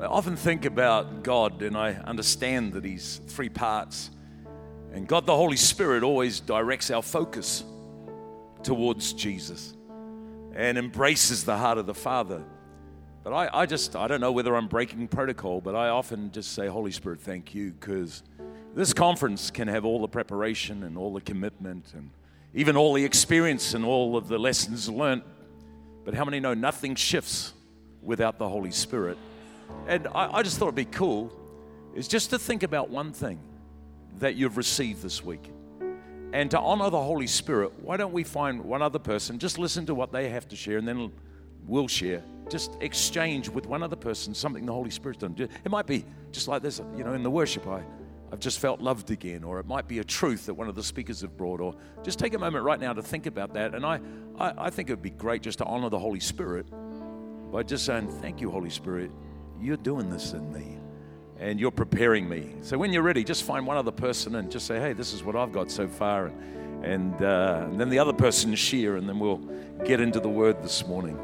I often think about God, and I understand that He's three parts. And God, the Holy Spirit, always directs our focus towards Jesus and embraces the heart of the Father. But I don't know whether I'm breaking protocol, but I often just say, Holy Spirit, thank you, because this conference can have all the preparation and all the commitment and even all the experience and all of the lessons learned. But how many know nothing shifts without the Holy Spirit? And I just thought it'd be cool is just to think about one thing that you've received this week. And to honor the Holy Spirit, why don't we find one other person, just listen to what they have to share, and then we'll share. Just exchange with one other person something the Holy Spirit's done. It might be just like this, in the worship, I've just felt loved again, or it might be a truth that one of the speakers have brought, or just take a moment right now to think about that. And I think it would be great just to honor the Holy Spirit by just saying, thank you, Holy Spirit. You're doing this in me, and you're preparing me. So when you're ready, just find one other person and just say, hey, this is what I've got so far. And then the other person share, and then we'll get into the Word this morning.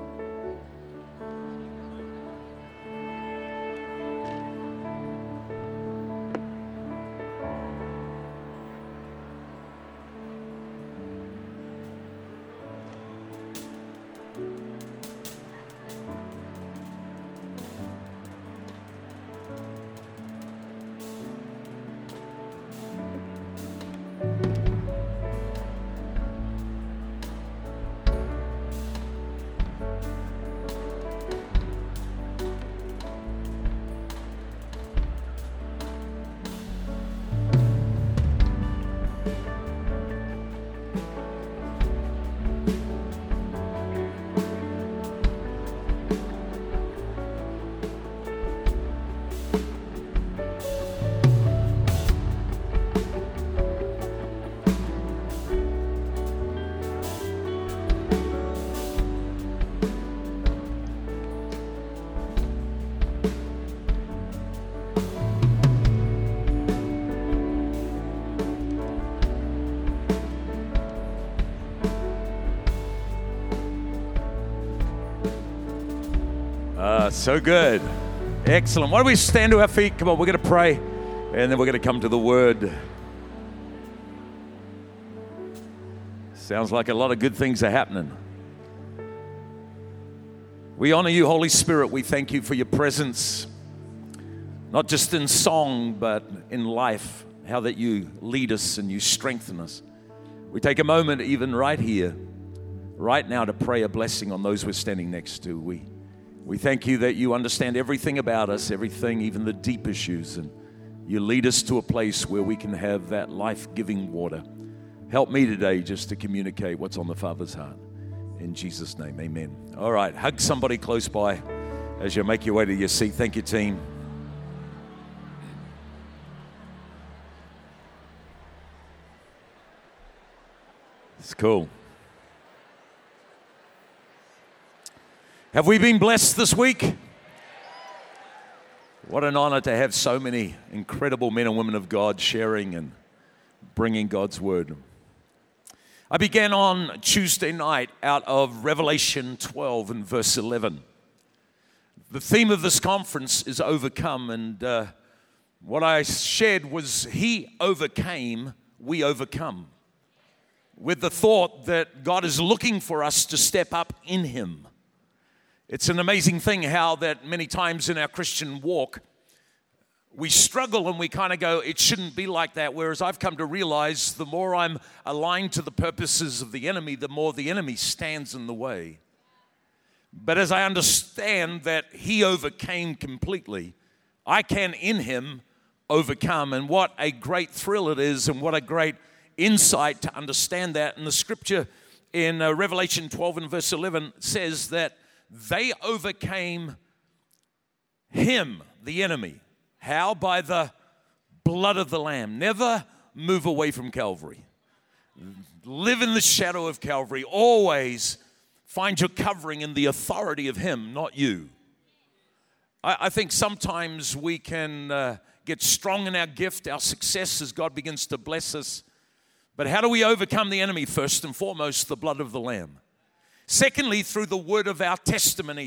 So good. Excellent. Why don't we stand to our feet? Come on, we're going to pray, and then we're going to come to the Word. Sounds like a lot of good things are happening. We honor you, Holy Spirit. We thank you for your presence, not just in song, but in life, how that you lead us and you strengthen us. We take a moment even right here, right now, to pray a blessing on those we're standing next to. We thank you that you understand everything about us, everything, even the deep issues, and you lead us to a place where we can have that life-giving water. Help me today just to communicate what's on the Father's heart. In Jesus' name, amen. All right, hug somebody close by as you make your way to your seat. Thank you, team. It's cool. Have we been blessed this week? What an honor to have so many incredible men and women of God sharing and bringing God's Word. I began on Tuesday night out of Revelation 12 and verse 11. The theme of this conference is overcome, and what I shared was He overcame, we overcome, with the thought that God is looking for us to step up in Him. It's an amazing thing how that many times in our Christian walk, we struggle and we kind of go, it shouldn't be like that. Whereas I've come to realize the more I'm aligned to the purposes of the enemy, the more the enemy stands in the way. But as I understand that He overcame completely, I can in Him overcome. And what a great thrill it is, and what a great insight to understand that. And the scripture in Revelation 12 and verse 11 says that they overcame Him, the enemy. How? By the blood of the Lamb. Never move away from Calvary. Live in the shadow of Calvary. Always find your covering in the authority of Him, not you. I think sometimes we can get strong in our gift, our success as God begins to bless us. But how do we overcome the enemy? First and foremost, the blood of the Lamb. Secondly, through the word of our testimony.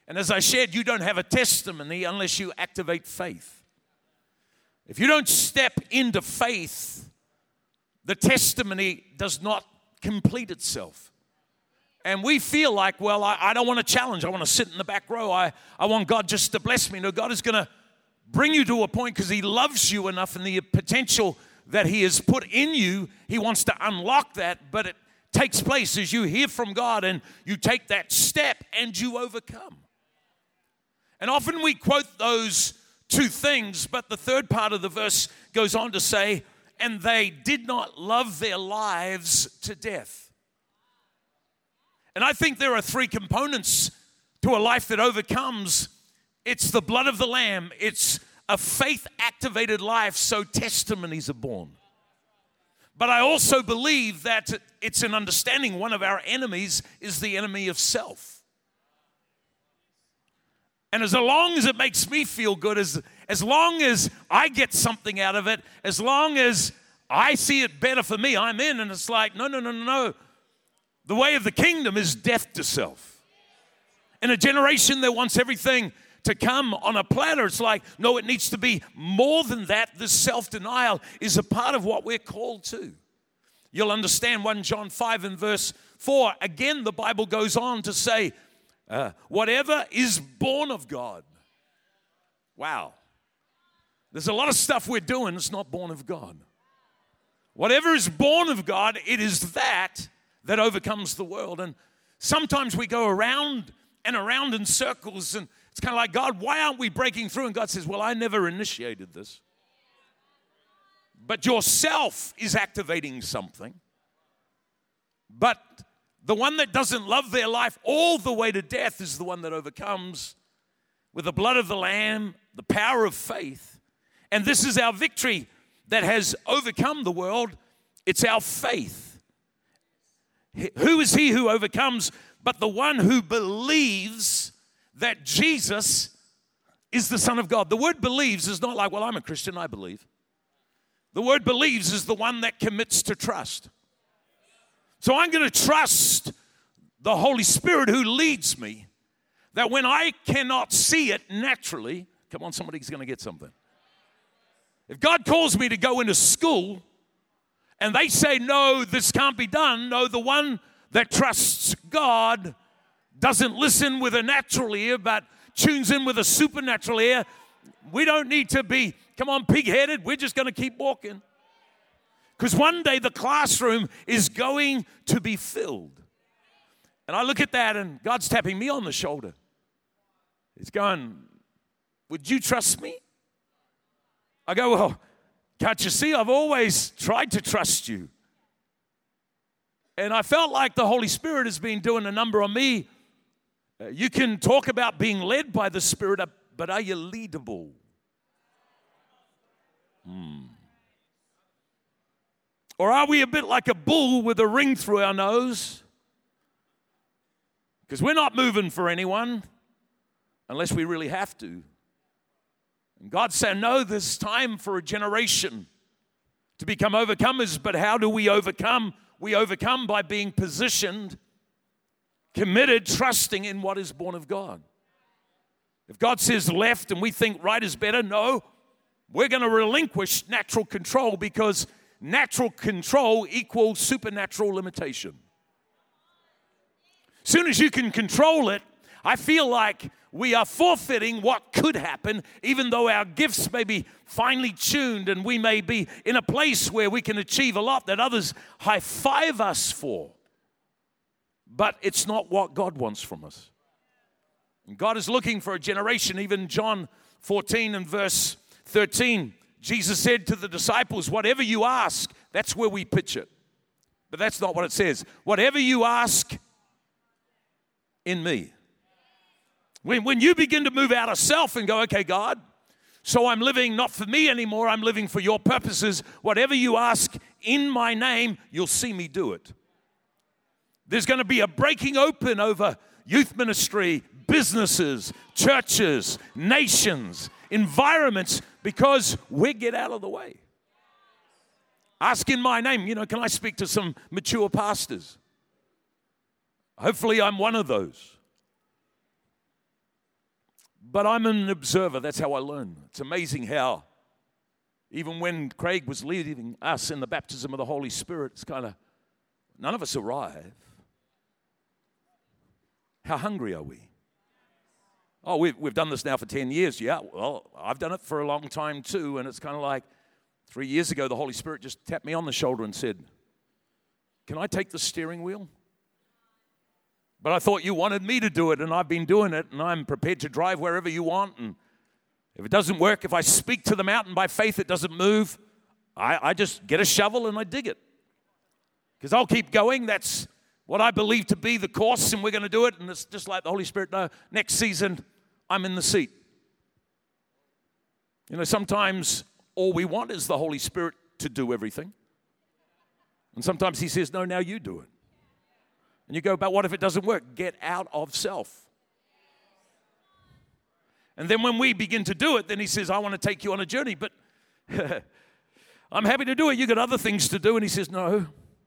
And as I shared, you don't have a testimony unless you activate faith. If you don't step into faith, the testimony does not complete itself. And we feel like, well, I don't want to challenge. I want to sit in the back row. I want God just to bless me. No, God is going to bring you to a point because He loves you enough, and the potential that He has put in you, He wants to unlock that. But it takes place as you hear from God and you take that step and you overcome. And often we quote those two things, but the third part of the verse goes on to say, and they did not love their lives to death. And I think there are three components to a life that overcomes. It's the blood of the Lamb. It's a faith-activated life, so testimonies are born. But I also believe that it's an understanding one of our enemies is the enemy of self. And as long as it makes me feel good, as long as I get something out of it, as long as I see it better for me, I'm in. And it's like, no. The way of the kingdom is death to self. In a generation that wants everything to come on a platter, it's like, no, it needs to be more than that. This self-denial is a part of what we're called to. You'll understand 1 John 5 and verse 4. Again, the Bible goes on to say, whatever is born of God. Wow. There's a lot of stuff we're doing that's not born of God. Whatever is born of God, it is that overcomes the world. And sometimes we go around and around in circles, and it's kind of like, God, why aren't we breaking through? And God says, well, I never initiated this. But yourself is activating something. But the one that doesn't love their life all the way to death is the one that overcomes with the blood of the Lamb, the power of faith. And this is our victory that has overcome the world. It's our faith. Who is he who overcomes but the one who believes that Jesus is the Son of God? The word believes is not like, well, I'm a Christian, I believe. The word believes is the one that commits to trust. So I'm going to trust the Holy Spirit who leads me, that when I cannot see it naturally, come on, somebody's going to get something. If God calls me to go into school and they say, no, this can't be done, no, the one that trusts God doesn't listen with a natural ear but tunes in with a supernatural ear. We don't need to be, come on, pig-headed. We're just going to keep walking. Because one day the classroom is going to be filled. And I look at that and God's tapping me on the shoulder. He's going, would you trust me? I go, well, can't you see? I've always tried to trust you. And I felt like the Holy Spirit has been doing a number on me. You can talk about being led by the Spirit, but are you leadable? Or are we a bit like a bull with a ring through our nose? Because we're not moving for anyone unless we really have to. And God said, no, there's time for a generation to become overcomers. But how do we overcome? We overcome by being positioned, committed, trusting in what is born of God. If God says left and we think right is better, no, we're going to relinquish natural control, because natural control equals supernatural limitation. As soon as you can control it, I feel like we are forfeiting what could happen, even though our gifts may be finely tuned and we may be in a place where we can achieve a lot that others high-five us for. But it's not what God wants from us. And God is looking for a generation. Even John 14 and verse 13, Jesus said to the disciples, whatever you ask, that's where we pitch it. But that's not what it says. Whatever you ask in me. When you begin to move out of self and go, okay, God, so I'm living not for me anymore, I'm living for your purposes. Whatever you ask in my name, you'll see me do it. There's going to be a breaking open over youth ministry, businesses, churches, nations, environments, because we get out of the way. Ask in my name. Can I speak to some mature pastors? Hopefully I'm one of those. But I'm an observer. That's how I learn. It's amazing how, even when Craig was leading us in the baptism of the Holy Spirit, it's kind of, none of us arrive. How hungry are we? Oh, we've done this now for 10 years. Yeah, well, I've done it for a long time too. And it's kind of like 3 years ago, the Holy Spirit just tapped me on the shoulder and said, can I take the steering wheel? But I thought you wanted me to do it, and I've been doing it, and I'm prepared to drive wherever you want. And if it doesn't work, if I speak to the mountain by faith, it doesn't move, I just get a shovel and I dig it. Because I'll keep going. That's what I believe to be the course, and we're going to do it. And it's just like the Holy Spirit, no, next season, I'm in the seat. You know, sometimes all we want is the Holy Spirit to do everything. And sometimes he says, no, now you do it. And you go, but what if it doesn't work? Get out of self. And then when we begin to do it, then he says, I want to take you on a journey, but I'm happy to do it. You got other things to do. And he says, no,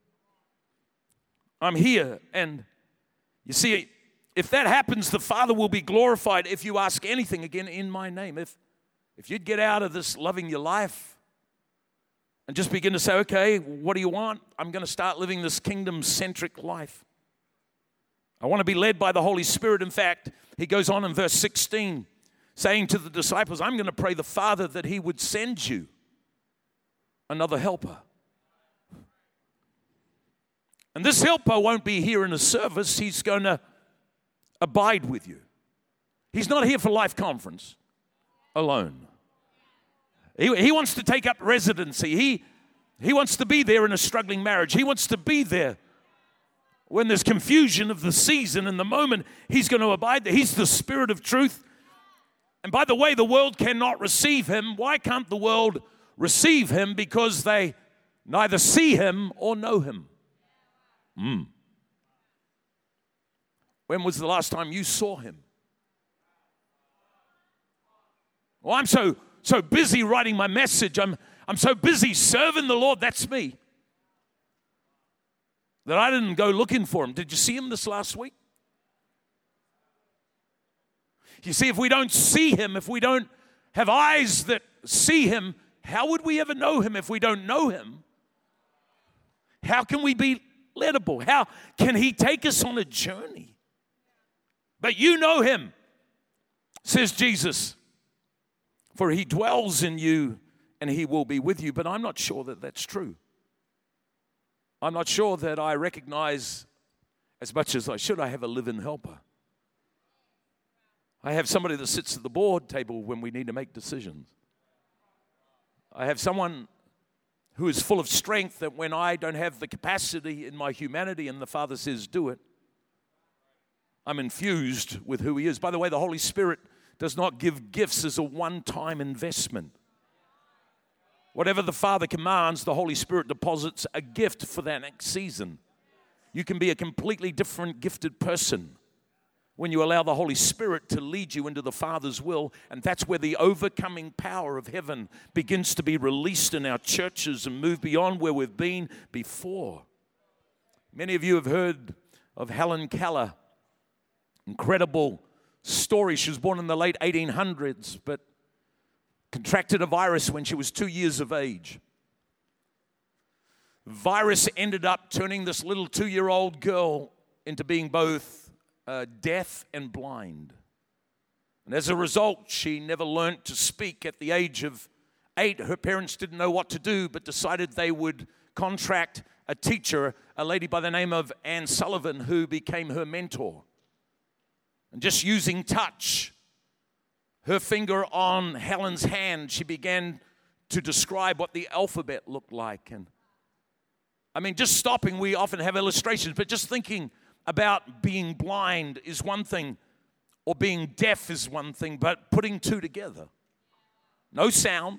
I'm here. And you see, if that happens, the Father will be glorified if you ask anything again in my name. If you'd get out of this loving your life and just begin to say, okay, what do you want? I'm going to start living this kingdom-centric life. I want to be led by the Holy Spirit. In fact, he goes on in verse 16, saying to the disciples, I'm going to pray the Father that he would send you another helper. And this helper won't be here in a service. He's going to abide with you. He's not here for Life Conference alone. He wants to take up residency. He wants to be there in a struggling marriage. He wants to be there when there's confusion of the season and the moment. He's going to abide there. He's the Spirit of truth. And by the way, the world cannot receive him. Why can't the world receive him? Because they neither see him or know him. When was the last time you saw him? Well, I'm so busy writing my message. I'm so busy serving the Lord. That's me. That I didn't go looking for him. Did you see him this last week? You see, if we don't see him, if we don't have eyes that see him, how would we ever know him if we don't know him? How can we be leadable? How can he take us on a journey? But you know him, says Jesus, for he dwells in you and he will be with you. But I'm not sure that that's true. I'm not sure that I recognize as much as I should. I have a live-in helper. I have somebody that sits at the board table when we need to make decisions. I have someone who is full of strength that when I don't have the capacity in my humanity and the Father says, do it, I'm infused with who he is. By the way, the Holy Spirit does not give gifts as a one-time investment. Whatever the Father commands, the Holy Spirit deposits a gift for that next season. You can be a completely different gifted person when you allow the Holy Spirit to lead you into the Father's will. And that's where the overcoming power of heaven begins to be released in our churches and move beyond where we've been before. Many of you have heard of Helen Keller. Incredible story. She was born in the late 1800s, but contracted a virus when she was 2 years of age. The virus ended up turning this little 2-year-old girl into being both deaf and blind. And as a result, she never learned to speak. At the age of 8, her parents didn't know what to do, but decided they would contract a teacher, a lady by the name of Anne Sullivan, who became her mentor. And just using touch, her finger on Helen's hand, she began to describe what the alphabet looked like. And I mean, just stopping, we often have illustrations, but just thinking about being blind is one thing, or being deaf is one thing, but putting two together. No sound,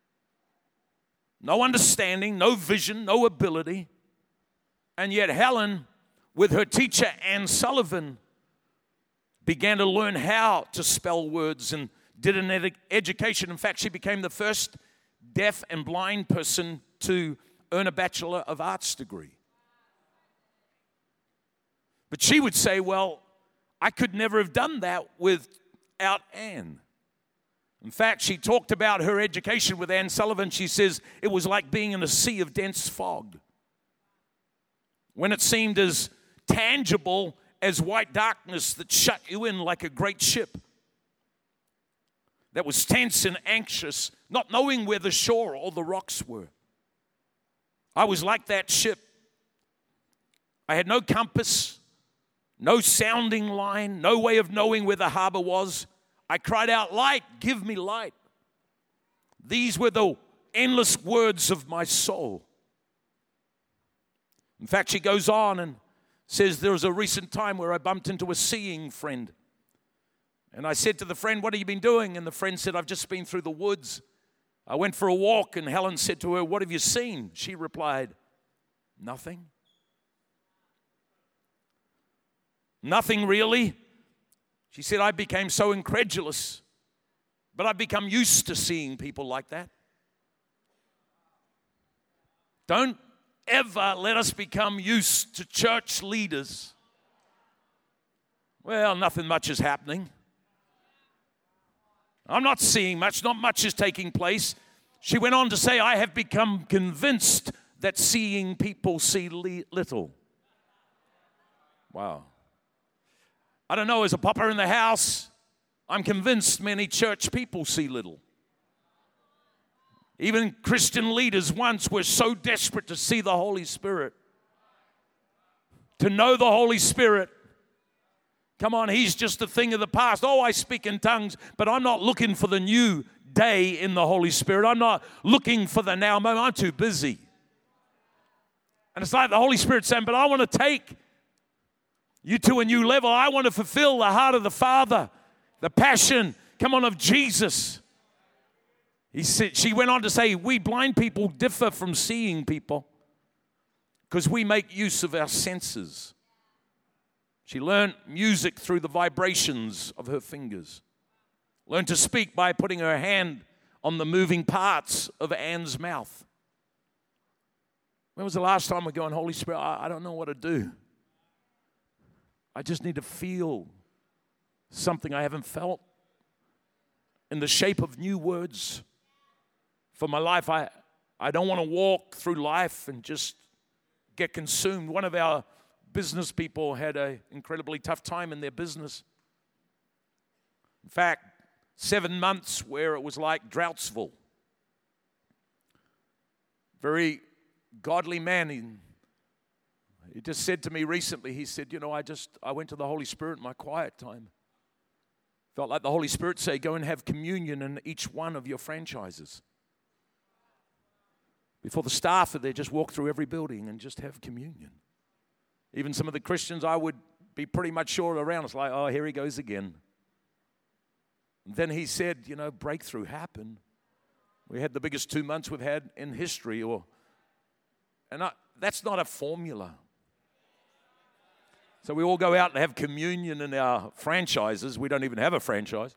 no understanding, no vision, no ability. And yet Helen, with her teacher Anne Sullivan, began to learn how to spell words and did an education. In fact, she became the first deaf and blind person to earn a Bachelor of Arts degree. But she would say, well, I could never have done that with out Anne. In fact, she talked about her education with Anne Sullivan. She says it was like being in a sea of dense fog, when it seemed as tangible as white darkness that shut you in like a great ship that was tense and anxious, not knowing where the shore or the rocks were. I was like that ship. I had no compass, no sounding line, no way of knowing where the harbor was. I cried out, "Light, give me light." These were the endless words of my soul. In fact, she goes on and says, there was a recent time where I bumped into a seeing friend. And I said to the friend, "What have you been doing?" And the friend said, "I've just been through the woods. I went for a walk." And Helen said to her, "What have you seen?" She replied, "Nothing." "Nothing really?" She said, "I became so incredulous, but I've become used to seeing people like that." Don't ever let us become used to church leaders. "Well, nothing much is happening. I'm not seeing much. Not much is taking place." She went on to say, "I have become convinced that seeing people see little." Wow. I don't know, as a papa in the house, I'm convinced many church people see little. Even Christian leaders once were so desperate to see the Holy Spirit, to know the Holy Spirit. Come on, He's just a thing of the past. "Oh, I speak in tongues," but I'm not looking for the new day in the Holy Spirit. I'm not looking for the now moment. I'm too busy. And it's like the Holy Spirit saying, "But I want to take you to a new level. I want to fulfill the heart of the Father, the passion, come on, of Jesus." She went on to say, "We blind people differ from seeing people because we make use of our senses." She learned music through the vibrations of her fingers. Learned to speak by putting her hand on the moving parts of Anne's mouth. When was the last time we're going, "Holy Spirit, I don't know what to do. I just need to feel something I haven't felt in the shape of new words for my life. I don't want to walk through life and just get consumed." One of our business people had an incredibly tough time in their business. In fact, 7 months where it was like Droughtsville. Very godly man. He just said to me recently, he said, I went to the Holy Spirit in my quiet time. Felt like the Holy Spirit say, "Go and have communion in each one of your franchises." Before the staff are there, just walk through every building and just have communion. Even some of the Christians I would be pretty much sure around, it's like, "Oh, here he goes again." And then he said, breakthrough happened. We had the biggest 2 months we've had in history. That's not a formula. So we all go out and have communion in our franchises. We don't even have a franchise.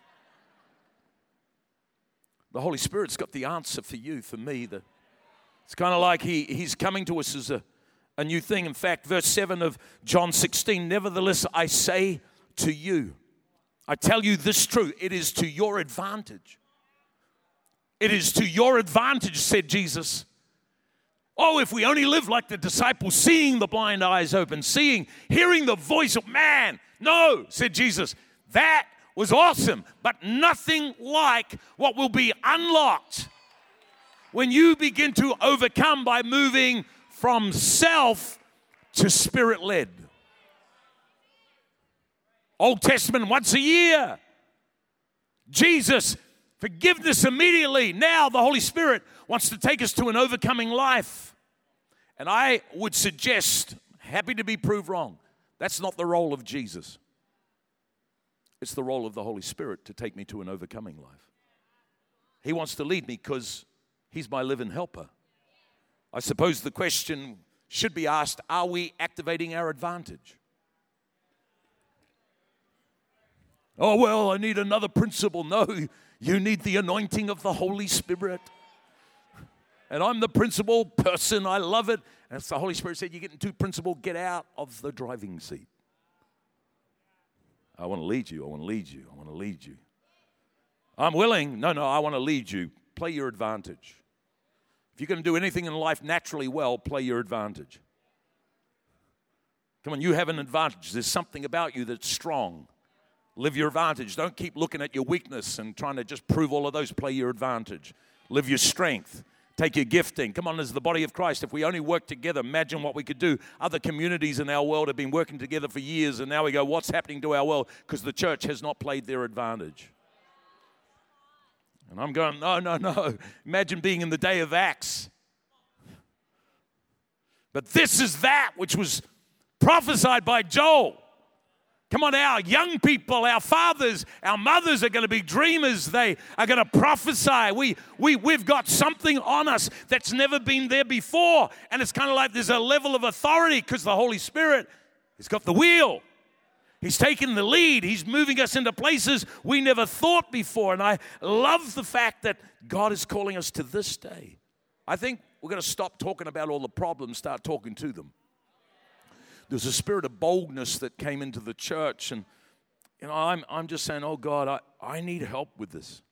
The Holy Spirit's got the answer for you, for me. It's kind of like He's coming to us as a new thing. In fact, verse 7 of John 16, "Nevertheless, I say to you, I tell you this truth, it is to your advantage." It is to your advantage, said Jesus. Oh, if we only live like the disciples, seeing the blind eyes open, hearing the voice of man. No, said Jesus, that was awesome, but nothing like what will be unlocked when you begin to overcome by moving from self to Spirit-led. Old Testament once a year. Jesus, forgiveness immediately. Now the Holy Spirit wants to take us to an overcoming life. And I would suggest, happy to be proved wrong, that's not the role of Jesus. It's the role of the Holy Spirit to take me to an overcoming life. He wants to lead me because He's my living helper. I suppose the question should be asked, are we activating our advantage? Oh, well, I need another principle. No, you need the anointing of the Holy Spirit. And I'm the principal person. I love it. And if the Holy Spirit said, you're getting too principled, get out of the driving seat. I want to lead you. I want to lead you. I want to lead you. I'm willing. No, I want to lead you. Play your advantage. If you're going to do anything in life naturally well, play your advantage. Come on, you have an advantage. There's something about you that's strong. Live your advantage. Don't keep looking at your weakness and trying to just prove all of those. Play your advantage. Live your strength. Take your gifting. Come on, as the body of Christ, if we only work together, imagine what we could do. Other communities in our world have been working together for years, and now we go, what's happening to our world? Because the church has not played their advantage. And I'm going, no. Imagine being in the day of Acts. But this is that which was prophesied by Joel. Come on, our young people, our fathers, our mothers are going to be dreamers. They are going to prophesy. We've got something on us that's never been there before. And it's kind of like there's a level of authority because the Holy Spirit has got the wheel. He's taking the lead. He's moving us into places we never thought before. And I love the fact that God is calling us to this day. I think we're going to stop talking about all the problems, start talking to them. There's a spirit of boldness that came into the church. And, I'm just saying, oh, God, I need help with this.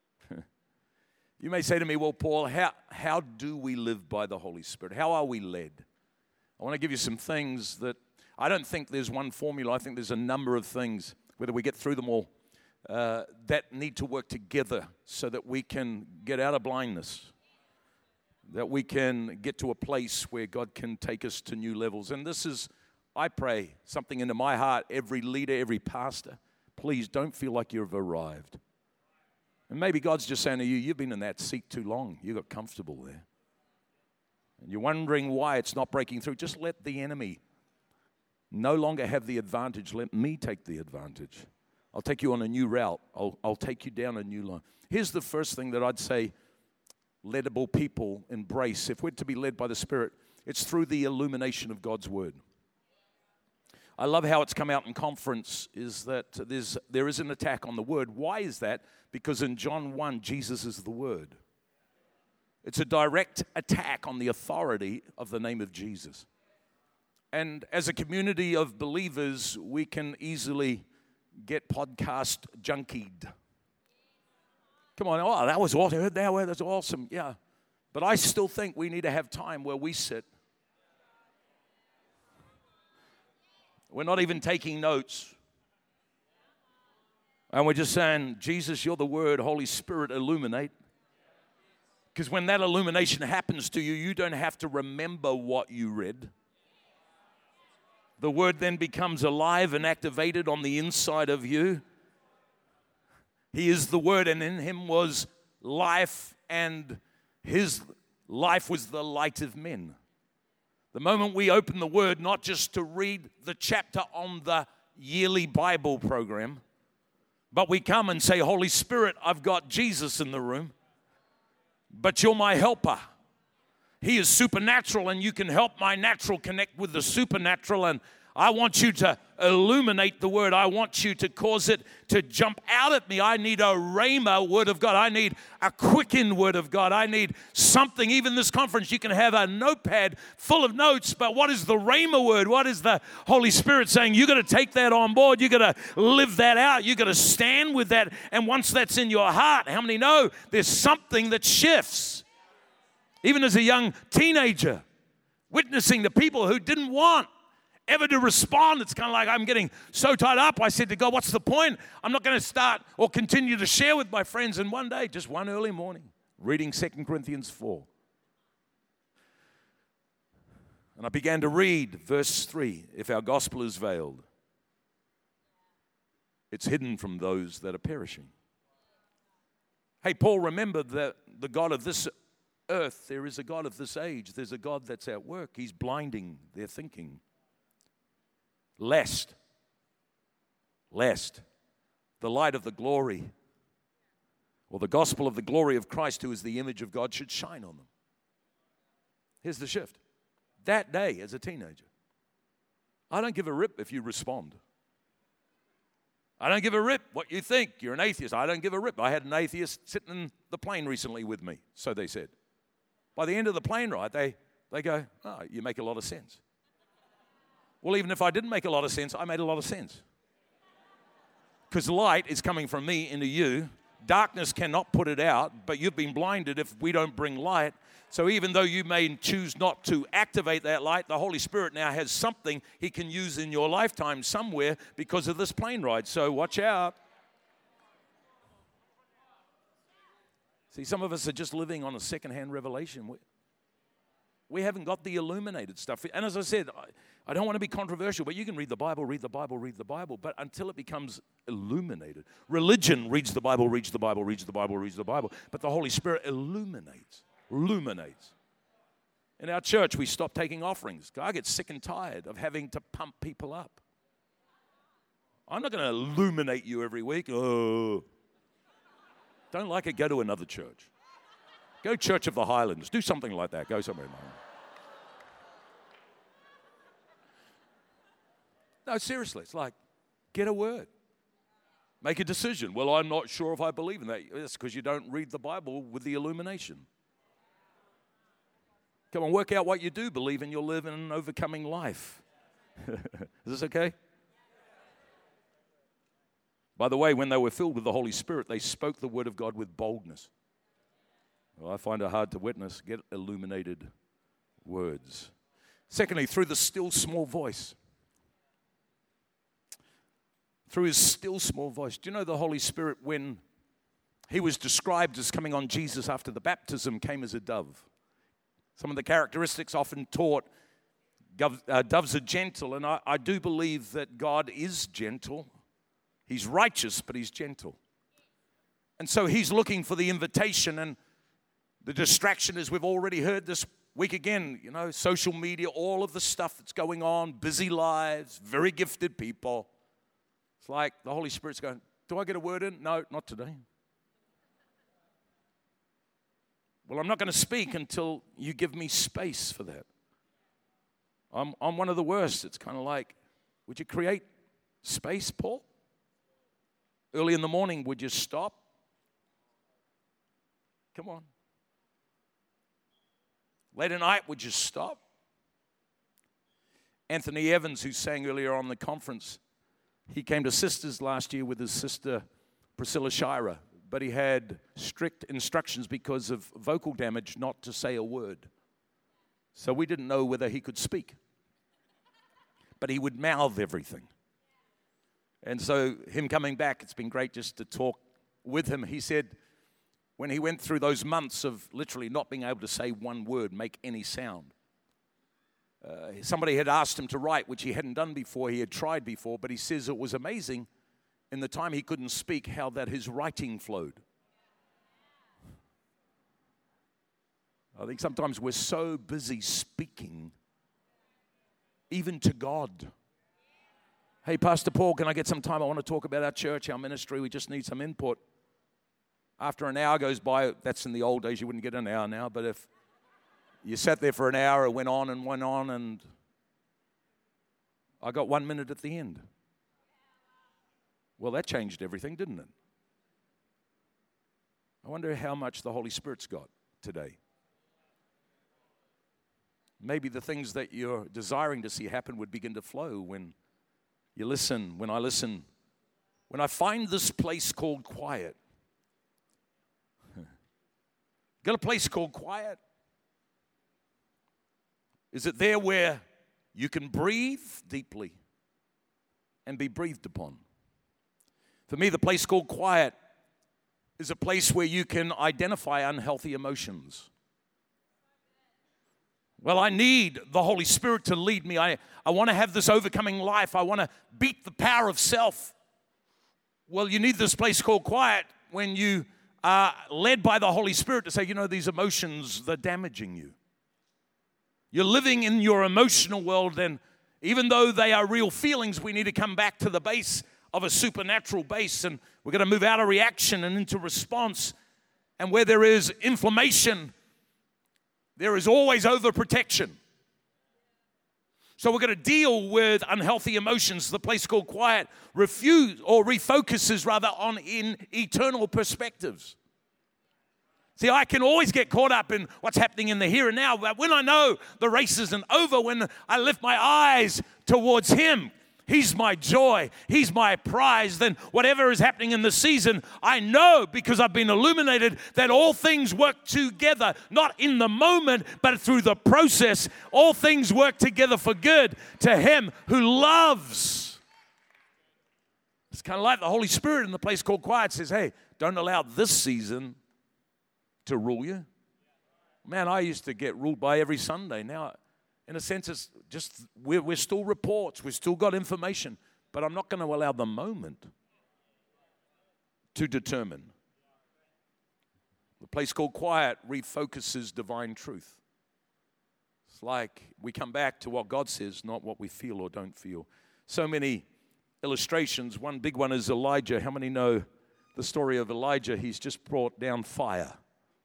You may say to me, well, Paul, how do we live by the Holy Spirit? How are we led? I want to give you some things that I don't think there's one formula. I think there's a number of things, whether we get through them all, that need to work together so that we can get out of blindness, that we can get to a place where God can take us to new levels. And this is, I pray, something into my heart, every leader, every pastor, please don't feel like you've arrived. And maybe God's just saying to you, you've been in that seat too long. You got comfortable there. And you're wondering why it's not breaking through. Just let the enemy no longer have the advantage. Let me take the advantage. I'll take you on a new route. I'll take you down a new line. Here's the first thing that I'd say leadable people embrace. If we're to be led by the Spirit, it's through the illumination of God's Word. I love how it's come out in conference is that there is an attack on the Word. Why is that? Because in John 1, Jesus is the Word. It's a direct attack on the authority of the name of Jesus. And as a community of believers, we can easily get podcast junkied. Come on, oh, that was awesome. I heard that word, that's awesome. Yeah. But I still think we need to have time where we sit. We're not even taking notes. And we're just saying, Jesus, you're the Word, Holy Spirit, illuminate. Because when that illumination happens to you, you don't have to remember what you read. The Word then becomes alive and activated on the inside of you. He is the Word, and in Him was life, and His life was the light of men. The moment we open the Word, not just to read the chapter on the yearly Bible program, but we come and say, Holy Spirit, I've got Jesus in the room, but you're my helper. He is supernatural, and you can help my natural connect with the supernatural, and I want you to illuminate the Word. I want you to cause it to jump out at me. I need a rhema Word of God. I need a quickened Word of God. I need something. Even this conference, you can have a notepad full of notes, but what is the rhema Word? What is the Holy Spirit saying? You got to take that on board. You got to live that out. You got to stand with that. And once that's in your heart, how many know there's something that shifts? Even as a young teenager, witnessing the people who didn't want ever to respond, it's kind of like I'm getting so tied up. I said to God, what's the point? I'm not going to start or continue to share with my friends. And one day, just one early morning, reading 2 Corinthians 4. And I began to read verse 3. If our gospel is veiled, it's hidden from those that are perishing. Hey, Paul, remember that the God of this earth, there is a God of this age. There's a God that's at work. He's blinding their thinking. Lest the light of the glory or the gospel of the glory of Christ, who is the image of God, should shine on them. Here's the shift. That day, as a teenager, I don't give a rip if you respond. I don't give a rip what you think. You're an atheist. I don't give a rip. I had an atheist sitting in the plane recently with me, so they said. By the end of the plane ride, they go, oh, you make a lot of sense. Well, even if I didn't make a lot of sense, I made a lot of sense. Because light is coming from me into you. Darkness cannot put it out, but you've been blinded if we don't bring light. So even though you may choose not to activate that light, the Holy Spirit now has something He can use in your lifetime somewhere because of this plane ride. So watch out. See, some of us are just living on a secondhand revelation. We haven't got the illuminated stuff. And as I said, I don't want to be controversial, but you can read the Bible, read the Bible, read the Bible, but until it becomes illuminated. Religion reads the Bible, reads the Bible, reads the Bible, reads the Bible, but the Holy Spirit illuminates. In our church, we stopped taking offerings. I get sick and tired of having to pump people up. I'm not going to illuminate you every week. Oh. Don't like it, go to another church. Go Church of the Highlands. Do something like that. Go somewhere. No, seriously, it's like, get a word. Make a decision. Well, I'm not sure if I believe in that. That's because you don't read the Bible with the illumination. Come on, work out what you do believe and you'll live in an overcoming life. Is this okay? By the way, when they were filled with the Holy Spirit, they spoke the word of God with boldness. Well, I find it hard to witness. Get illuminated words. Secondly, through the still small voice. Through His still small voice. Do you know the Holy Spirit, when He was described as coming on Jesus after the baptism, came as a dove? Some of the characteristics often taught, doves are gentle, and I do believe that God is gentle. He's righteous, but He's gentle. And so He's looking for the invitation, and the distraction, as we've already heard this week again, social media, all of the stuff that's going on, busy lives, very gifted people. It's like the Holy Spirit's going, do I get a word in? No, not today. Well, I'm not going to speak until you give me space for that. I'm one of the worst. It's kind of like, would you create space, Paul? Early in the morning, would you stop? Come on. Late at night, would you stop? Anthony Evans, who sang earlier on the conference, he came to Sisters last year with his sister Priscilla Shira, but he had strict instructions because of vocal damage not to say a word. So we didn't know whether he could speak. But he would mouth everything. And so him coming back, it's been great just to talk with him. He said when he went through those months of literally not being able to say one word, make any sound, somebody had asked him to write, which he hadn't done before, he had tried before, but he says it was amazing in the time he couldn't speak how that his writing flowed. I think sometimes we're so busy speaking, even to God. Hey, Pastor Paul, can I get some time? I want to talk about our church, our ministry. We just need some input. After an hour goes by, that's in the old days, you wouldn't get an hour now, but if you sat there for an hour, it went on, and I got 1 minute at the end. Well, that changed everything, didn't it? I wonder how much the Holy Spirit's got today. Maybe the things that you're desiring to see happen would begin to flow when you listen, when I listen. When I find this place called quiet. Got a place called quiet? Is it there where you can breathe deeply and be breathed upon? For me, the place called quiet is a place where you can identify unhealthy emotions. Well, I need the Holy Spirit to lead me. I want to have this overcoming life. I want to beat the power of self. Well, you need this place called quiet when you are led by the Holy Spirit to say, these emotions, they're damaging you. You're living in your emotional world, and even though they are real feelings, we need to come back to the base of a supernatural base, and we're going to move out of reaction and into response. And where there is inflammation, there is always overprotection. So we're going to deal with unhealthy emotions. The place called quiet refocuses rather on in eternal perspectives. See, I can always get caught up in what's happening in the here and now, but when I know the race isn't over, when I lift my eyes towards Him, He's my joy. He's my prize. Then whatever is happening in the season, I know because I've been illuminated that all things work together, not in the moment, but through the process. All things work together for good to him who loves. It's kind of like the Holy Spirit in the place called quiet says, hey, don't allow this season to rule you. Man, I used to get ruled by every Sunday. Now, in a sense, it's just we're still reports. We've still got information. But I'm not going to allow the moment to determine. The place called quiet refocuses divine truth. It's like we come back to what God says, not what we feel or don't feel. So many illustrations. One big one is Elijah. How many know the story of Elijah? He's just brought down fire.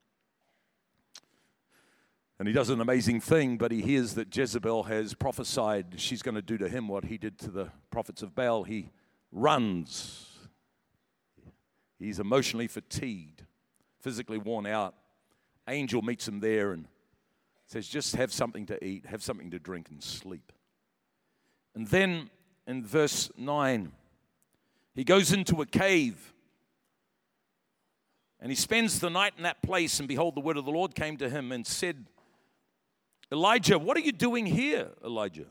And he does an amazing thing, but he hears that Jezebel has prophesied she's going to do to him what he did to the prophets of Baal. He runs. He's emotionally fatigued, physically worn out. Angel meets him there and says, just have something to eat, have something to drink, and sleep. And then in verse 9, he goes into a cave. And he spends the night in that place, and behold, the word of the Lord came to him and said, Elijah, what are you doing here, Elijah?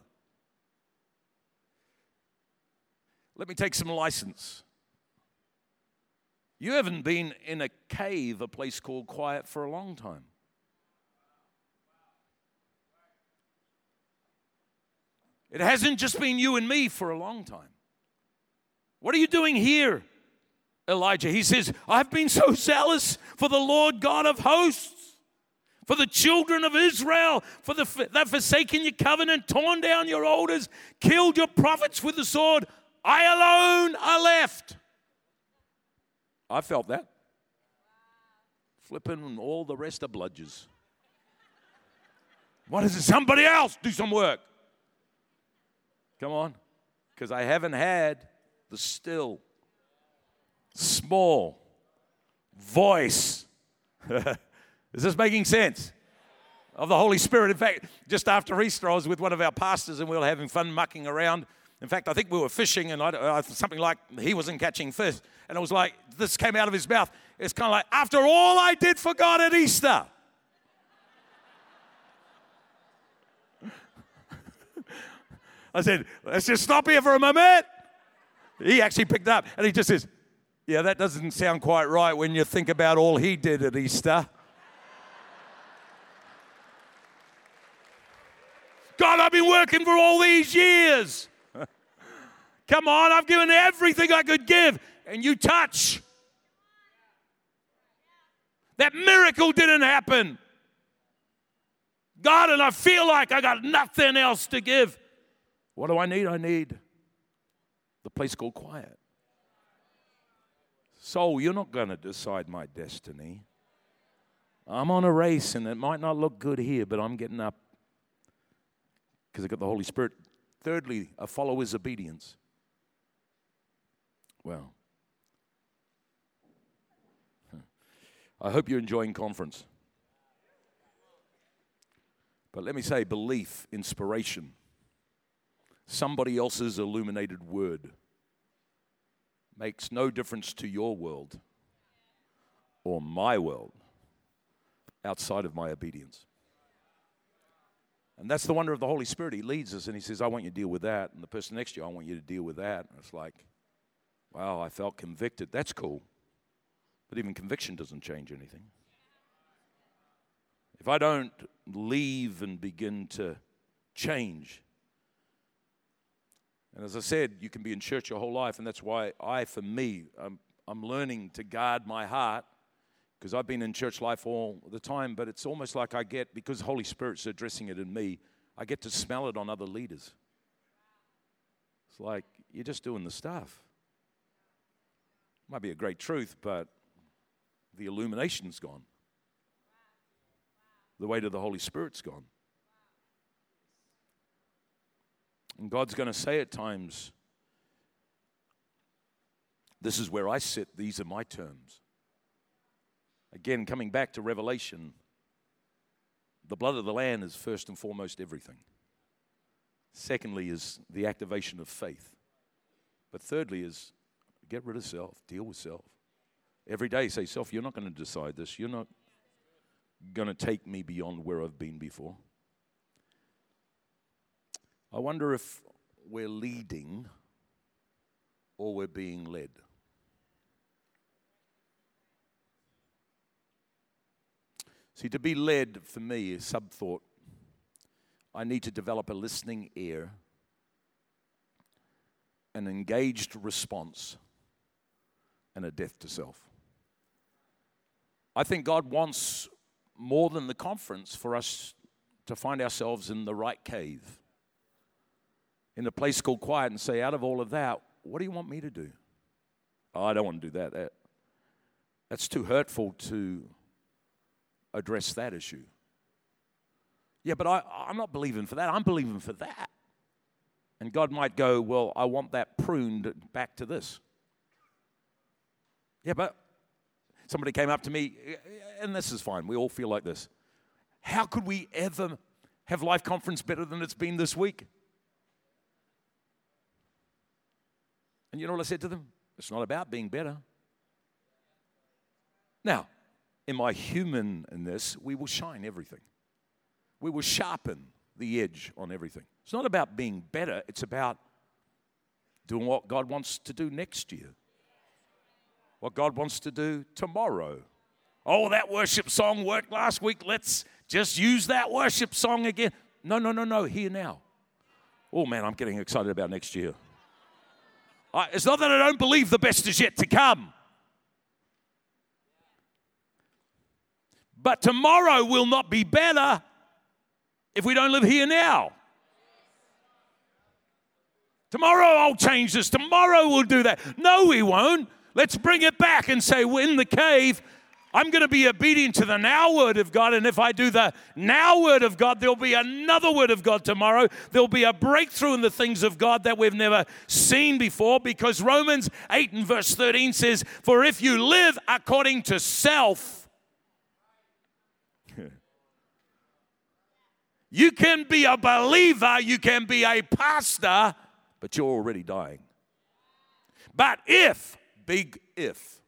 Let me take some license. You haven't been in a cave, a place called quiet, for a long time. It hasn't just been you and me for a long time. What are you doing here, Elijah? He says, I've been so zealous for the Lord God of hosts, for the children of Israel, for they've forsaken your covenant, torn down your altars, killed your prophets with the sword. I alone are left. I felt that. Flipping and all the rest are bludgers. What is it? Somebody else do some work. Come on. Because I haven't had the still, small voice. Is this making sense? Of the Holy Spirit. In fact, just after Easter, I was with one of our pastors and we were having fun mucking around. In fact, I think we were fishing and something like he wasn't catching fish. And it was like, this came out of his mouth. It's kind of like, after all I did for God at Easter. I said, let's just stop here for a moment. He actually picked it up and he just says, yeah, that doesn't sound quite right when you think about all he did at Easter. God, I've been working for all these years. Come on, I've given everything I could give, and you touch. That miracle didn't happen. God, and I feel like I got nothing else to give. What do I need? I need the place called quiet. Soul, you're not going to decide my destiny. I'm on a race, and it might not look good here, but I'm getting up because I've got the Holy Spirit. Thirdly, a follower's obedience. Well, I hope you're enjoying conference. But let me say, belief, inspiration, somebody else's illuminated word makes no difference to your world or my world outside of my obedience. And that's the wonder of the Holy Spirit. He leads us and he says, I want you to deal with that. And the person next to you, I want you to deal with that. And it's like, wow, I felt convicted. That's cool. But even conviction doesn't change anything. If I don't leave and begin to change, and as I said, you can be in church your whole life, and that's why I'm learning to guard my heart, because I've been in church life all the time, but it's almost like I get, because the Holy Spirit's addressing it in me, I get to smell it on other leaders. It's like, you're just doing the stuff. Might be a great truth, but the illumination's gone. The weight of the Holy Spirit's gone. And God's going to say at times, this is where I sit, these are my terms. Again, coming back to Revelation, the blood of the Lamb is first and foremost everything. Secondly is the activation of faith. But thirdly is get rid of self, deal with self. Every day say, self, you're not going to decide this. You're not going to take me beyond where I've been before. I wonder if we're leading or we're being led. See, to be led for me is sub-thought. I need to develop a listening ear, an engaged response, and a death to self. I think God wants more than the conference for us to find ourselves in the right cave, in a place called quiet, and say, out of all of that, what do you want me to do? Oh, I don't want to do that. That's too hurtful to address that issue. Yeah, but I'm not believing for that. I'm believing for that. And God might go, well, I want that pruned back to this. Yeah, but somebody came up to me, and this is fine. We all feel like this. How could we ever have Life Conference better than it's been this week? And you know what I said to them? It's not about being better. Now, in my humanness, we will shine everything. We will sharpen the edge on everything. It's not about being better. It's about doing what God wants to do next year. What God wants to do tomorrow. Oh, that worship song worked last week. Let's just use that worship song again. No. Here now. Oh, man, I'm getting excited about next year. It's not that I don't believe the best is yet to come. But tomorrow will not be better if we don't live here now. Tomorrow I'll change this. Tomorrow we'll do that. No, we won't. Let's bring it back and say, we're in the cave. I'm going to be obedient to the now word of God. And if I do the now word of God, there'll be another word of God tomorrow. There'll be a breakthrough in the things of God that we've never seen before. Because Romans 8 and verse 13 says, for if you live according to self, you can be a believer, you can be a pastor, but you're already dying. But if, big if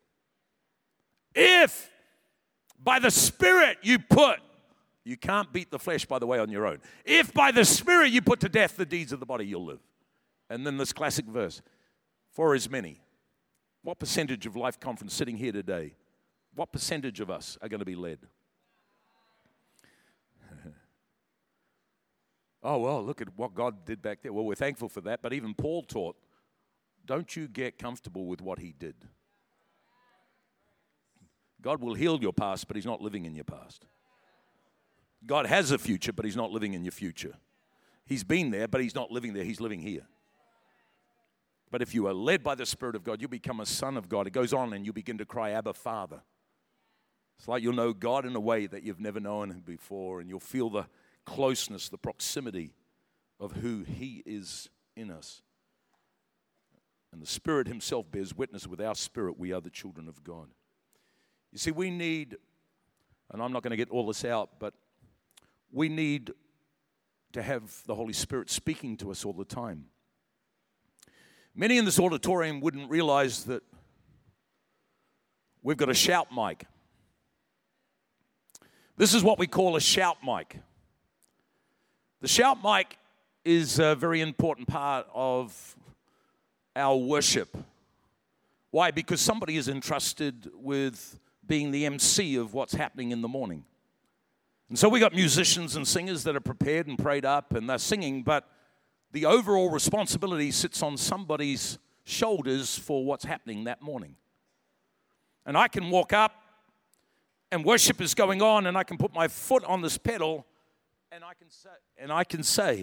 by the Spirit you can't beat the flesh, by the way, on your own. If by the Spirit you put to death the deeds of the body, you'll live. And then this classic verse, for as many. What percentage of Life Conference sitting here today, what percentage of us are going to be led? Oh, well, look at what God did back there. Well, we're thankful for that. But even Paul taught, don't you get comfortable with what he did. God will heal your past, but he's not living in your past. God has a future, but he's not living in your future. He's been there, but he's not living there. He's living here. But if you are led by the Spirit of God, you become a son of God. It goes on and you begin to cry, Abba, Father. It's like you'll know God in a way that you've never known him before, and you'll feel the closeness, the proximity of who he is in us. And the Spirit himself bears witness with our spirit we are the children of God. You see, we need, and I'm not going to get all this out, but we need to have the Holy Spirit speaking to us all the time. Many in this auditorium wouldn't realize that we've got a shout mic. This is what we call a shout mic. The shout mic is a very important part of our worship. Why? Because somebody is entrusted with being the MC of what's happening in the morning. And so we got musicians and singers that are prepared and prayed up and they're singing, but the overall responsibility sits on somebody's shoulders for what's happening that morning. And I can walk up and worship is going on and I can put my foot on this pedal and I can say,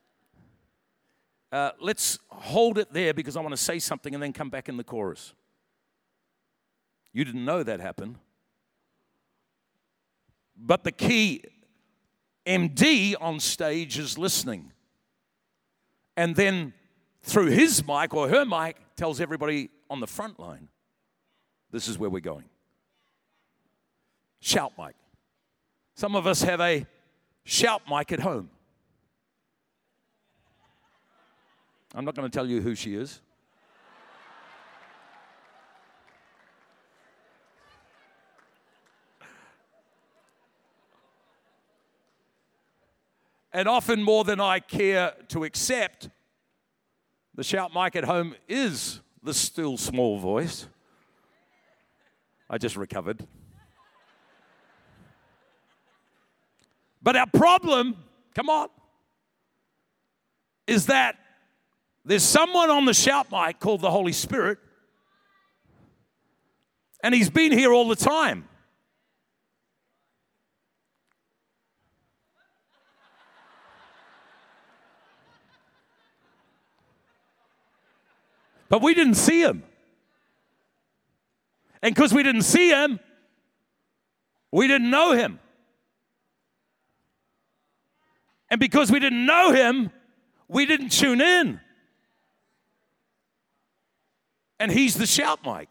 let's hold it there because I want to say something and then come back in the chorus. You didn't know that happened. But the key MD on stage is listening. And then through his mic or her mic tells everybody on the front line, this is where we're going. Shout mic. Some of us have a shout mic at home. I'm not going to tell you who she is. And often more than I care to accept, the shout mic at home is the still small voice. I just recovered. But our problem, come on, is that there's someone on the shout mic called the Holy Spirit, and he's been here all the time. But we didn't see him. And because we didn't see him, we didn't know him. And because we didn't know him, we didn't tune in. And he's the shout mic.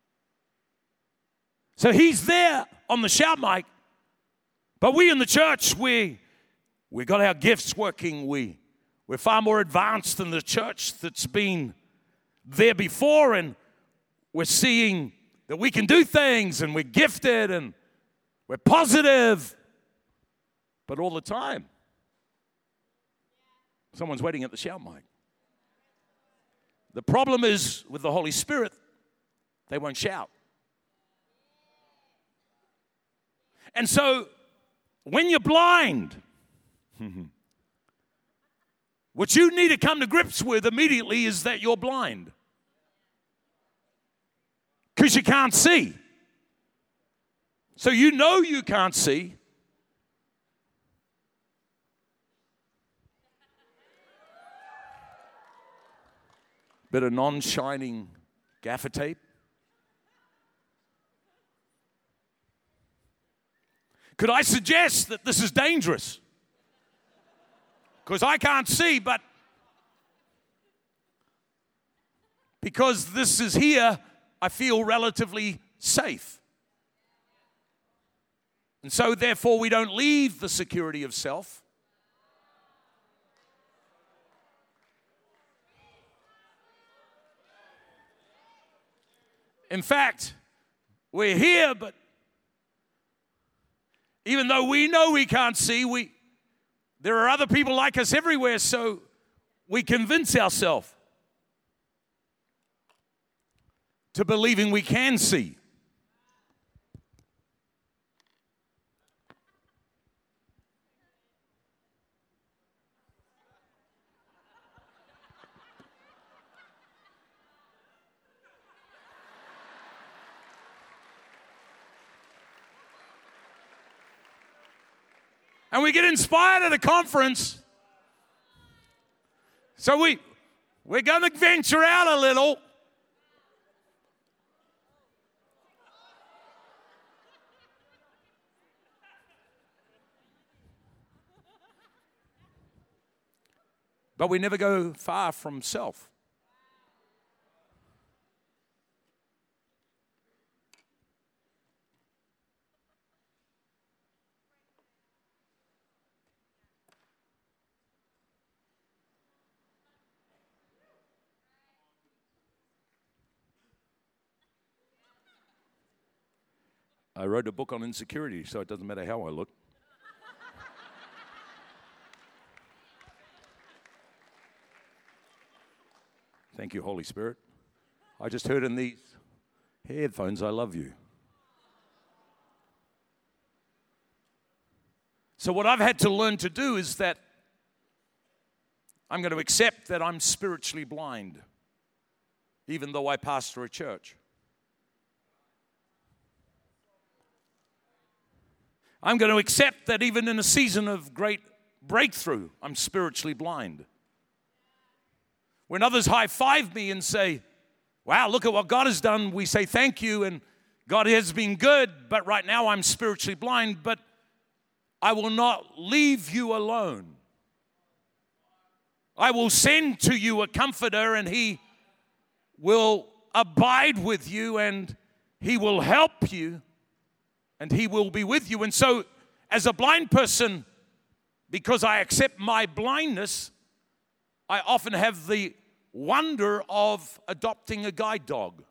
So he's there on the shout mic. But we in the church, we got our gifts working. We're far more advanced than the church that's been there before. And we're seeing that we can do things and we're gifted and we're positive. But all the time, someone's waiting at the shout mic. The problem is with the Holy Spirit, they won't shout. And so, when you're blind, what you need to come to grips with immediately is that you're blind. Because you can't see. So you know you can't see. Bit of non-shining gaffer tape. Could I suggest that this is dangerous? Because I can't see, but because this is here, I feel relatively safe. And so therefore we don't leave the security of self. In fact, we're here, but even though we know we can't see, there are other people like us everywhere, so we convince ourselves to believing we can see. And we get inspired at a conference. So we're going to venture out a little. But we never go far from self. I wrote a book on insecurity, so it doesn't matter how I look. Thank you, Holy Spirit. I just heard in these headphones, I love you. So what I've had to learn to do is that I'm going to accept that I'm spiritually blind, even though I pastor a church. I'm going to accept that even in a season of great breakthrough, I'm spiritually blind. When others high-five me and say, wow, look at what God has done, we say thank you, and God has been good, but right now I'm spiritually blind, but I will not leave you alone. I will send to you a comforter, and he will abide with you, and he will help you, and he will be with you. And so, as a blind person, because I accept my blindness, I often have the wonder of adopting a guide dog.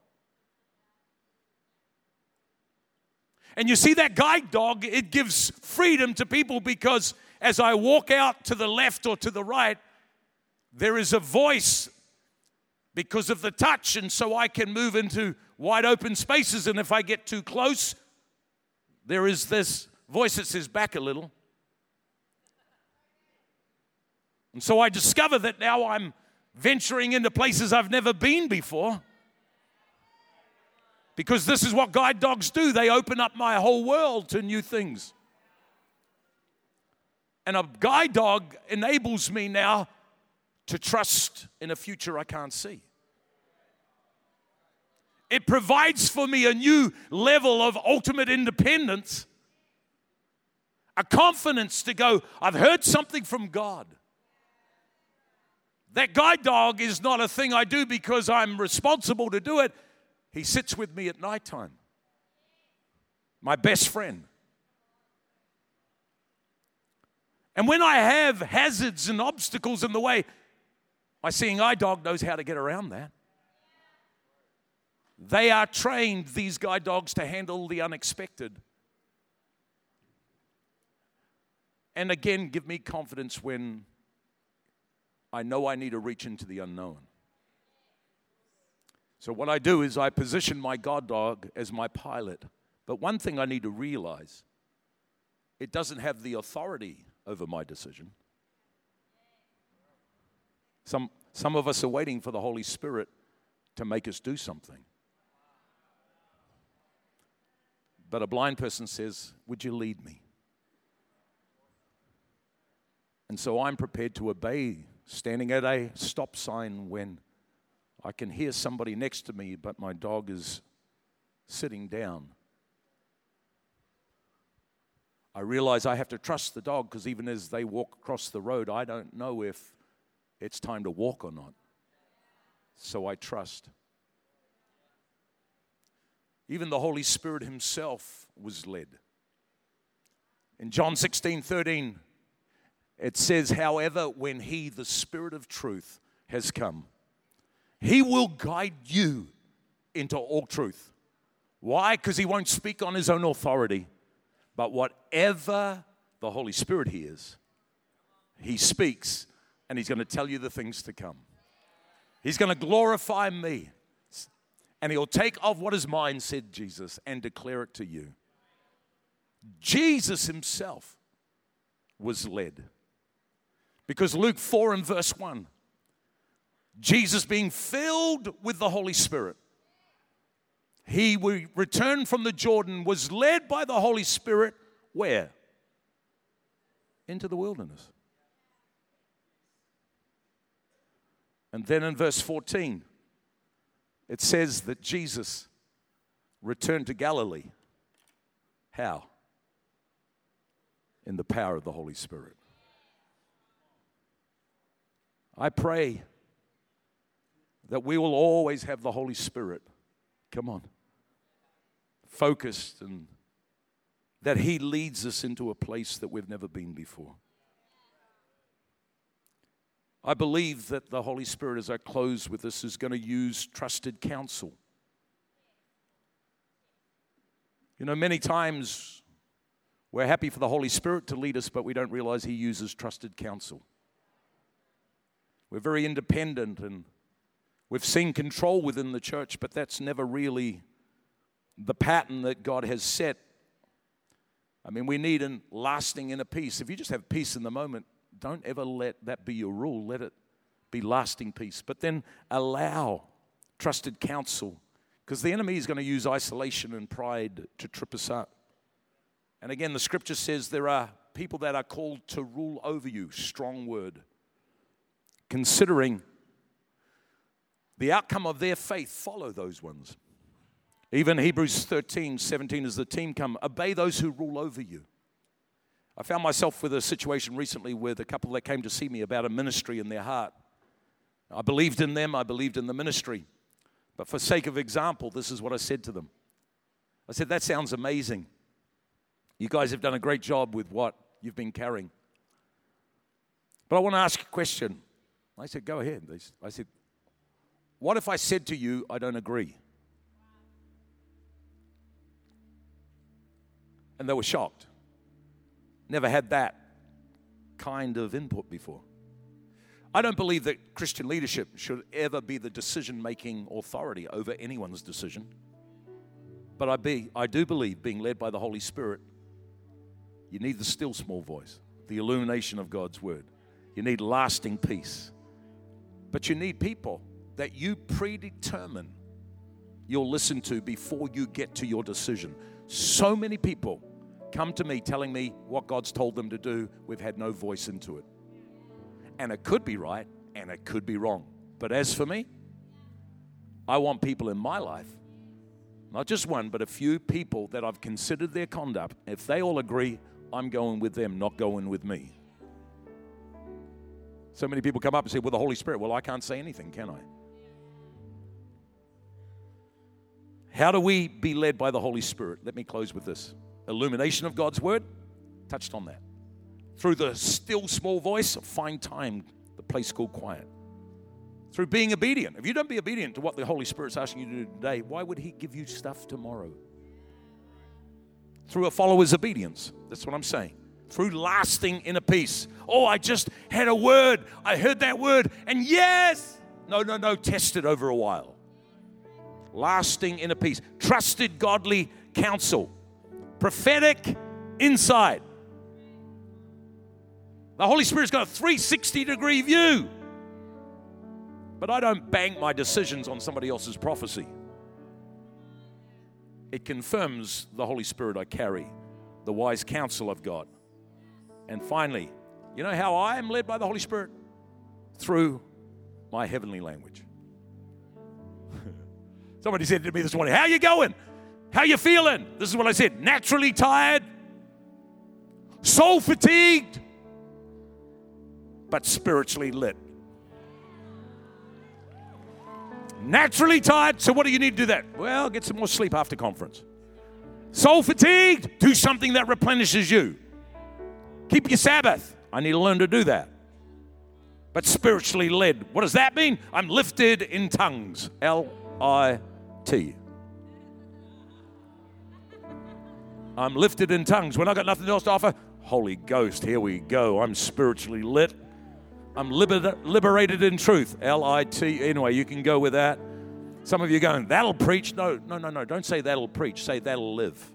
And you see, that guide dog, it gives freedom to people because as I walk out to the left or to the right, there is a voice because of the touch, and so I can move into wide open spaces. And if I get too close, there is this voice that says, back a little. And so I discover that now I'm venturing into places I've never been before. Because this is what guide dogs do. They open up my whole world to new things. And a guide dog enables me now to trust in a future I can't see. It provides for me a new level of ultimate independence, a confidence to go, I've heard something from God. That guide dog is not a thing I do because I'm responsible to do it. He sits with me at nighttime. My best friend. And when I have hazards and obstacles in the way, my seeing eye dog knows how to get around that. They are trained, these guide dogs, to handle the unexpected. And again, give me confidence when I know I need to reach into the unknown. So what I do is I position my guide dog as my pilot. But one thing I need to realize, it doesn't have the authority over my decision. Some of us are waiting for the Holy Spirit to make us do something. But a blind person says, would you lead me? And so I'm prepared to obey, standing at a stop sign when I can hear somebody next to me, but my dog is sitting down. I realize I have to trust the dog because even as they walk across the road, I don't know if it's time to walk or not. So I trust. Even the Holy Spirit himself was led. In John 16:13, it says, however, when he, the Spirit of truth, has come, he will guide you into all truth. Why? Because he won't speak on his own authority. But whatever the Holy Spirit hears, he speaks, and he's going to tell you the things to come. He's going to glorify me. And he'll take of what is mine, said Jesus, and declare it to you. Jesus himself was led. Because Luke 4 and verse 1, Jesus being filled with the Holy Spirit, he returned from the Jordan, was led by the Holy Spirit, where? Into the wilderness. And then in verse 14, it says that Jesus returned to Galilee. How? In the power of the Holy Spirit. I pray that we will always have the Holy Spirit, come on, focused, and that he leads us into a place that we've never been before. I believe that the Holy Spirit, as I close with this, is going to use trusted counsel. You know, many times we're happy for the Holy Spirit to lead us, but we don't realize he uses trusted counsel. We're very independent, and we've seen control within the church, but that's never really the pattern that God has set. I mean, we need a lasting inner peace. If you just have peace in the moment, don't ever let that be your rule. Let it be lasting peace. But then allow trusted counsel, because the enemy is going to use isolation and pride to trip us up. And again, the scripture says there are people that are called to rule over you. Strong word. Considering the outcome of their faith, follow those ones. Even Hebrews 13:17, as the team come, obey those who rule over you. I found myself with a situation recently with a couple that came to see me about a ministry in their heart. I believed in them, I believed in the ministry. But for sake of example, this is what I said to them. I said, that sounds amazing. You guys have done a great job with what you've been carrying. But I want to ask you a question. I said, go ahead. I said, what if I said to you, I don't agree? And they were shocked. Never had that kind of input before. I don't believe that Christian leadership should ever be the decision-making authority over anyone's decision. But I do believe, being led by the Holy Spirit, you need the still small voice, the illumination of God's word. You need lasting peace. But you need people that you predetermine you'll listen to before you get to your decision. So many people come to me telling me what God's told them to do. We've had no voice into it. And it could be right, and it could be wrong. But as for me, I want people in my life, not just one, but a few people that I've considered their conduct. If they all agree, I'm going with them, not going with me. So many people come up and say, well, the Holy Spirit. Well, I can't say anything, can I? How do we be led by the Holy Spirit? Let me close with this. Illumination of God's word, touched on that. Through the still small voice, find time, the place called quiet. Through being obedient. If you don't be obedient to what the Holy Spirit's asking you to do today, why would he give you stuff tomorrow? Through a follower's obedience. That's what I'm saying. Through lasting inner peace. Oh, I just had a word. I heard that word, and yes. No. Test it over a while. Lasting inner peace. Trusted godly counsel. Prophetic insight. The Holy Spirit's got a 360-degree view. But I don't bank my decisions on somebody else's prophecy. It confirms the Holy Spirit I carry, the wise counsel of God. And finally, you know how I am led by the Holy Spirit? Through my heavenly language. Somebody said to me this morning, how you going? How you feeling? This is what I said. Naturally tired, soul fatigued, but spiritually lit. Naturally tired, so what do you need to do that? Well, get some more sleep after conference. Soul fatigued, do something that replenishes you. Keep your Sabbath. I need to learn to do that. But spiritually led, what does that mean? I'm lifted in tongues. L-I-T. I'm lifted in tongues. When I got nothing else to offer, Holy Ghost, here we go. I'm spiritually lit. I'm liberated in truth. L-I-T. Anyway, you can go with that. Some of you are going, that'll preach. No. Don't say that'll preach. Say that'll live.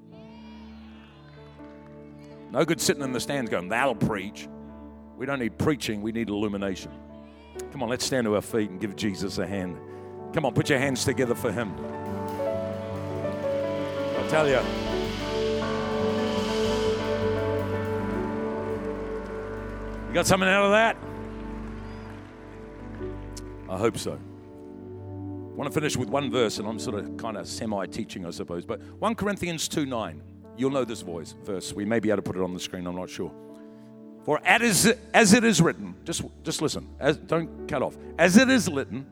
No good sitting in the stands going, that'll preach. We don't need preaching. We need illumination. Come on, let's stand to our feet and give Jesus a hand. Come on, put your hands together for him. I tell you. You got something out of that? I hope so. I want to finish with one verse, and I'm sort of kind of semi-teaching, I suppose. But 1 Corinthians 2:9. You'll know this verse. We may be able to put it on the screen. I'm not sure. For as it is written, just listen. Don't cut off. As it is written.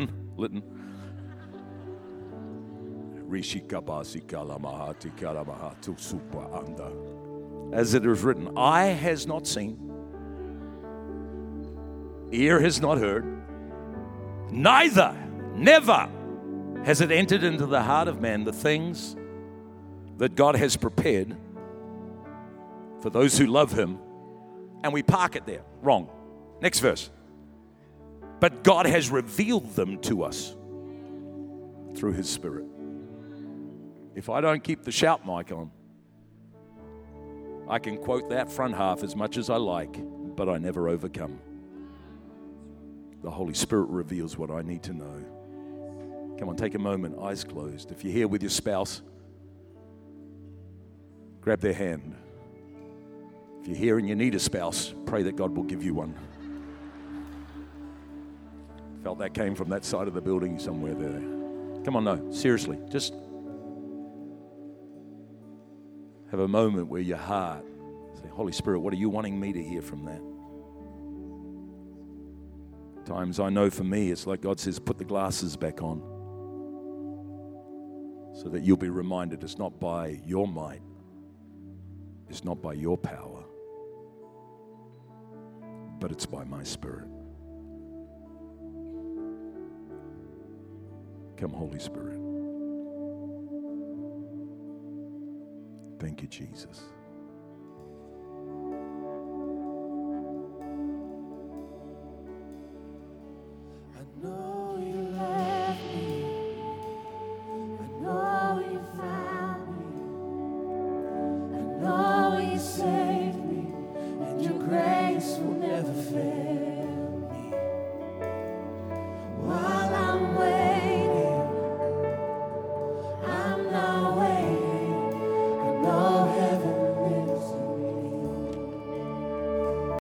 As it is written, eye has not seen, ear has not heard, never has it entered into the heart of man the things that God has prepared for those who love him. And we park it there. Wrong. Next verse. But God has revealed them to us through his Spirit. If I don't keep the shout mic on, I can quote that front half as much as I like, but I never overcome. The Holy Spirit reveals what I need to know. Come on, take a moment, eyes closed. If you're here with your spouse, grab their hand. If you're here and you need a spouse, pray that God will give you one. Felt that came from that side of the building somewhere there. Come on, no, seriously, just have a moment where your heart say, Holy Spirit, what are you wanting me to hear from that? Times I know for me, it's like God says, put the glasses back on so that you'll be reminded it's not by your might, it's not by your power, but it's by my Spirit. Come, Holy Spirit. Thank you, Jesus.